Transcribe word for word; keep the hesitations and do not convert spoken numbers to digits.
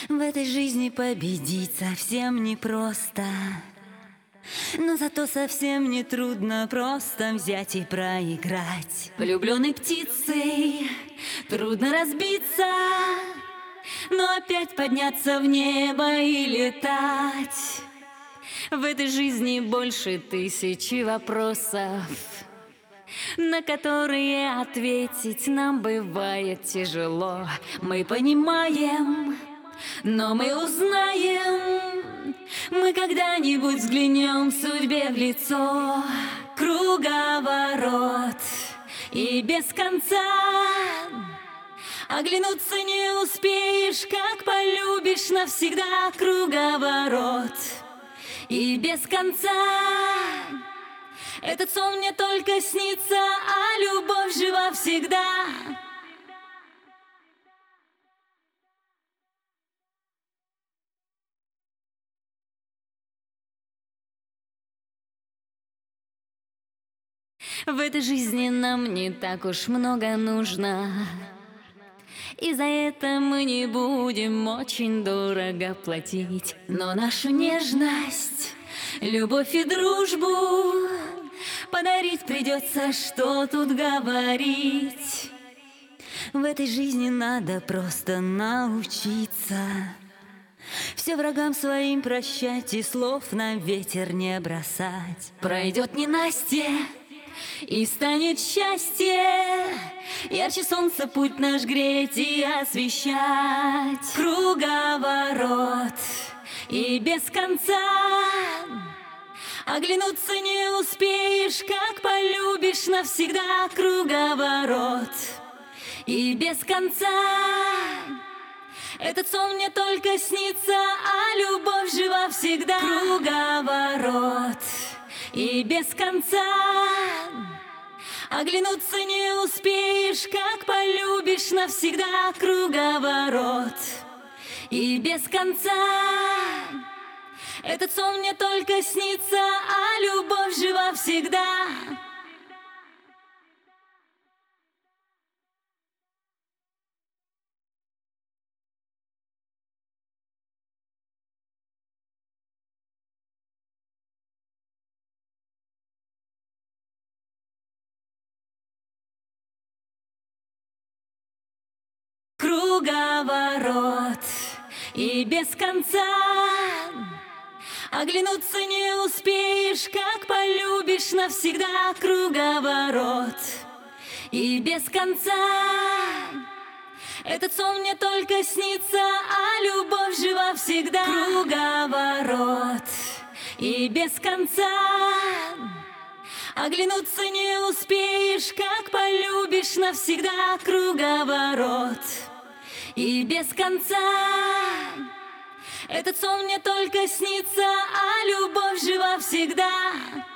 В этой жизни победить совсем непросто, но зато совсем не трудно просто взять и проиграть. Влюбленной птицей трудно разбиться, но опять подняться в небо и летать. В этой жизни больше тысячи вопросов, на которые ответить нам бывает тяжело. Мы понимаем, но мы узнаем, мы когда-нибудь взглянем судьбе в лицо. Круговорот и без конца, оглянуться не успеешь, как полюбишь навсегда. Круговорот и без конца, этот сон мне только снится, а любовь жива всегда. В этой жизни нам не так уж много нужно, и за это мы не будем очень дорого платить. Но нашу нежность, любовь и дружбу подарить придется, что тут говорить. В этой жизни надо просто научиться все врагам своим прощать и слов на ветер не бросать. Пройдет ненастье и станет счастье, ярче солнца путь наш греть и освещать. Круговорот и без конца, оглянуться не успеешь, как полюбишь навсегда. Круговорот и без конца, этот сон мне только снится, а любовь жива всегда. Круговорот и без конца, оглянуться не успеешь, как полюбишь навсегда. Круговорот и без конца, этот сон мне только снится, а любовь жива всегда. Круговорот и без конца, оглянуться не успеешь, как полюбишь навсегда. Круговорот и без конца, этот сон мне только снится, а любовь жива всегда. Круговорот и без конца, оглянуться не успеешь, как полюбишь навсегда. Круговорот и без конца, этот сон мне только снится, а любовь жива всегда.